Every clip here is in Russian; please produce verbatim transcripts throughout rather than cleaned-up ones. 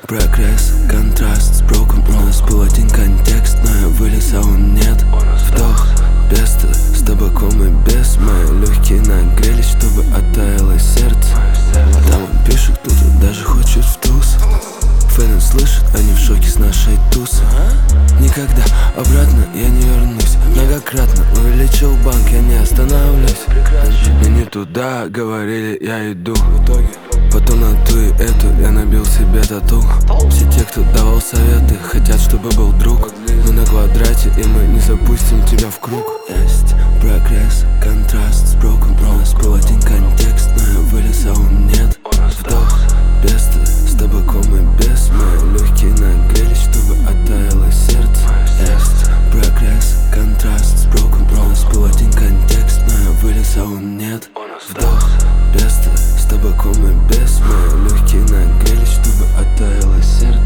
Прогресс, контраст с броком. У нас был один контекст, но я вылез, а он нет. Вдох, песто с табаком и без. Мои легкие нагрелись, чтобы оттаяло сердце. Там он пишет, кто-то даже хочет в туз. Фэны слышат, они в шоке с нашей тусы. Никогда обратно я не вернусь. Многократно увеличил банк, я не останавливаюсь. Мне не туда говорили, я иду. Потом на ту и эту я набил себе тату. Все те, кто давал советы, хотят, чтобы был друг. Мы на квадрате, и мы не запустим тебя в круг. Есть прогресс, контраст с броком. У нас был один контекст, но я вылез, а он нет. Вдох, песто с табаком и без. Мои легкие нагрелись, чтобы оттаяло сердце. Есть прогресс, контраст с броком. У нас был один контекст, но я вылез, а он нет. Вдох, песто с табаком и без. Мои легкие нагрелись, чтобы оттаяло сердце.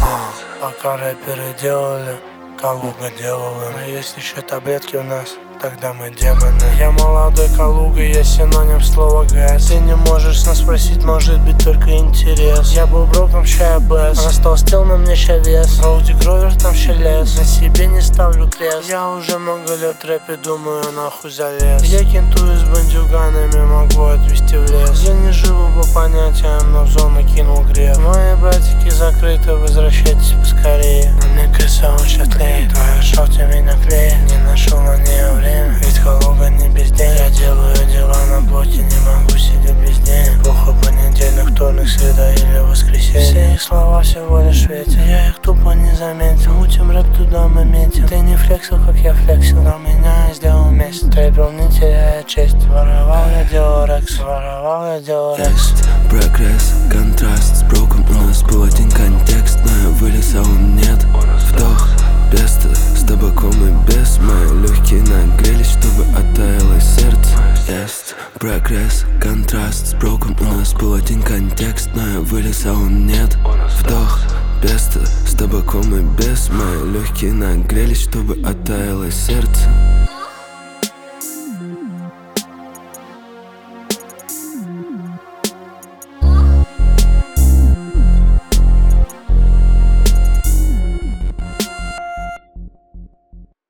Пока рэперы делали, Калуга делала. Но есть еще таблетки у нас, тогда мы демоны. Я молодой Калуга, я синоним слова газ. Ты не можешь нас спросить, может быть только интерес. Я был броком, ща я бэс. Растолстел, на мне ща вес. Роуди Гровер, там ща лес. На себе не ставлю крест. Я уже много лет в рэпе, думаю, нахуй залез. Я кентую с бандюганами, могу отвезти в лес. Я не живу по понятиям, но в зону кинул грех. Мои братики закрыты, возвращайтесь поскорее. На мне коса он ща тлеет, твоя шоте меня клеит. Не нашел на нее время, ведь Калуга не без день. Я делаю дела на блоке, не могу сидеть без день. Плохо понедельник, вторник, среда или воскресенье. Все их слова всего лишь ветер, я их тупо не заметил. Мутим рэп туда моментил. Ты не флексил, как я флексил, но меня сделал месяц. Трэпил, не теряя честь. Воровал я делал рекс, воровал я делал рекс. Есть прогресс, контраст с броком. У нас был один контекст, но я вылез, а он нет. Вдох, песто с табаком и без. Мои легкие нагрелись, чтобы оттаяло сердце. Есть прогресс, контраст с броком. У нас был один контекст, но я вылез, а он нет. Вдох, песто с табаком и без. Мои легкие нагрелись, чтобы оттаяло сердце.